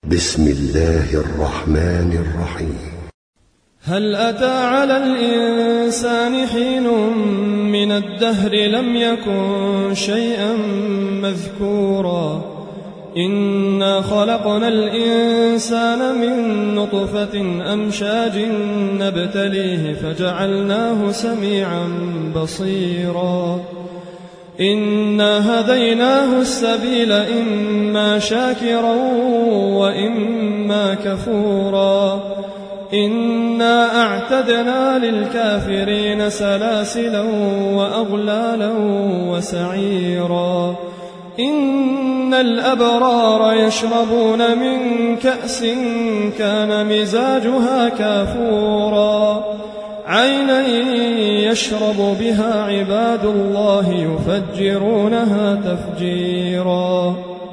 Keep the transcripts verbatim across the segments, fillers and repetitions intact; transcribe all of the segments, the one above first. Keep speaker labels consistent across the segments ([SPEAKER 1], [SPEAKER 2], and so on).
[SPEAKER 1] بسم الله الرحمن الرحيم.
[SPEAKER 2] هل أتى على الإنسان حين من الدهر لم يكن شيئا مذكورا إنا خلقنا الإنسان من نطفة أمشاج نبتليه فجعلناه سميعا بصيرا إنا هديناه السبيل إما شاكرا وإما كفورا إنا أعتدنا للكافرين سلاسلا وأغلالا وسعيرا إن الأبرار يشربون من كأس كان مزاجها كافورا عينا يشرب بها عباد الله يفجرونها تفجيرا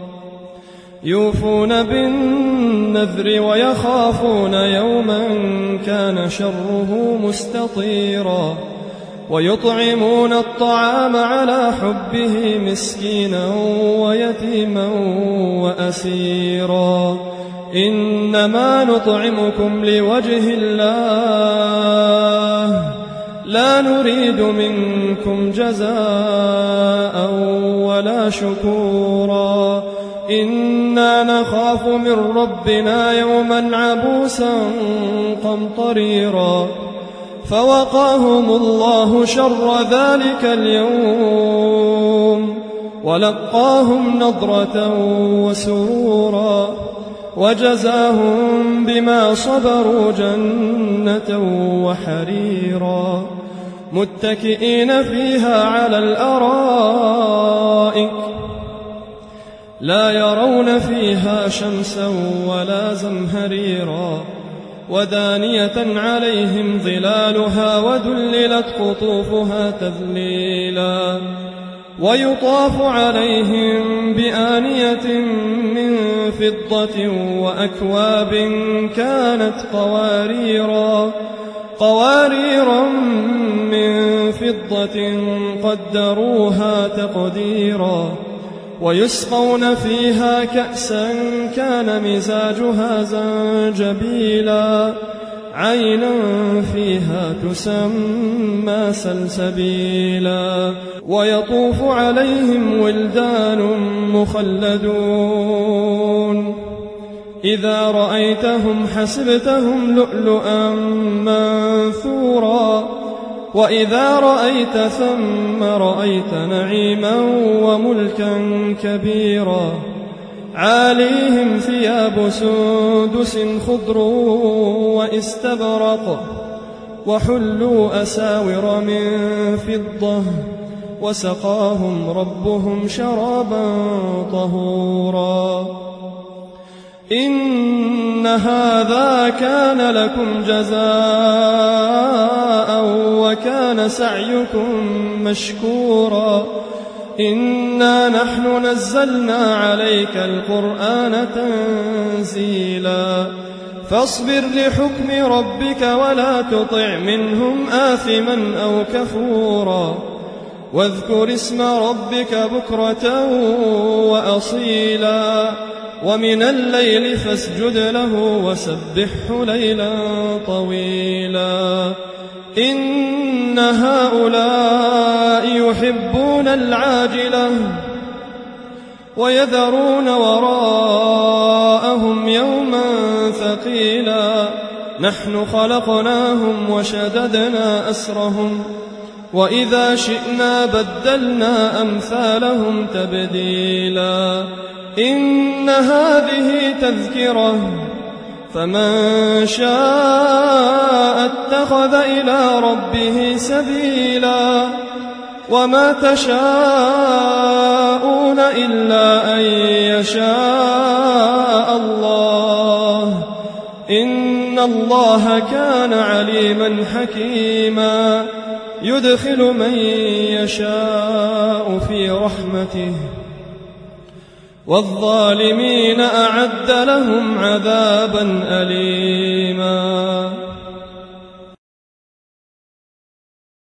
[SPEAKER 2] يوفون بالنذر ويخافون يوما كان شره مستطيرا ويطعمون الطعام على حبه مسكينا ويتيما وأسيرا إنما نطعمكم لوجه الله لا نريد منكم جزاء ولا شكورا إنا نخاف من ربنا يوما عبوسا قمطريرا فوقاهم الله شر ذلك اليوم ولقاهم نضرة وسرورا وجزاهم بما صبروا جنة وحريرا متكئين فيها على الأرائك لا يرون فيها شمسا ولا زمهريرا ودانية عليهم ظلالها وذللت قطوفها تذليلا ويطاف عليهم بآنية من فضة وأكواب كانت قواريرا قواريرا من فضة قدروها تقديرا ويسقون فيها كأسا كان مزاجها زنجبيلا عينا فيها تسمى سلسبيلا ويطوف عليهم ولدان مخلدون إذا رأيتهم حسبتهم لؤلؤا منثورا وإذا رأيت ثم رأيت نعيما وملكا كبيرا عاليهم ثياب سندس خضر واستبرق وحلوا أساور من فضة وسقاهم ربهم شرابا طهورا إن هذا كان لكم جزاء وكان سعيكم مشكورا إنا نحن نزلنا عليك القرآن تنزيلا فاصبر لحكم ربك ولا تطع منهم آثما أو كفورا واذكر اسم ربك بكرة وأصيلا ومن الليل فاسجد له وسبحه ليلا طويلا إن هؤلاء يحبون العاجلة ويذرون وراءهم يوما ثقيلا نحن خلقناهم وشددنا أسرهم وإذا شئنا بدلنا أمثالهم تبديلا إن هذه تذكرة فمن شاء اتخذ إلى ربه سبيلا وما تشاءون إلا أن يشاء الله إن الله كان عليما حكيما يدخل من يشاء في رحمته والظالمين أعد لهم عذابا أليما.